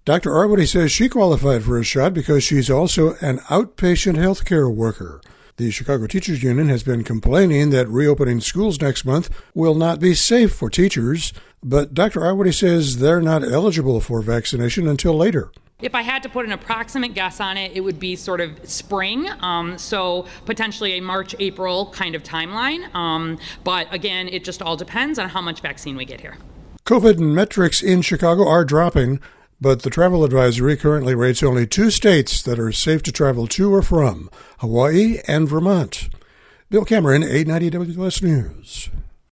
Dr. Arwady says she qualified for a shot because she's also an outpatient healthcare worker. The Chicago Teachers Union has been complaining that reopening schools next month will not be safe for teachers, but Dr. Arwady says they're not eligible for vaccination until later. If I had to put an approximate guess on it, it would be sort of spring, so potentially a March, April kind of timeline. But again, it just all depends on how much vaccine we get here. COVID metrics in Chicago are dropping, but the travel advisory currently rates only 2 states that are safe to travel to or from, Hawaii and Vermont. Bill Cameron, 890 WS News.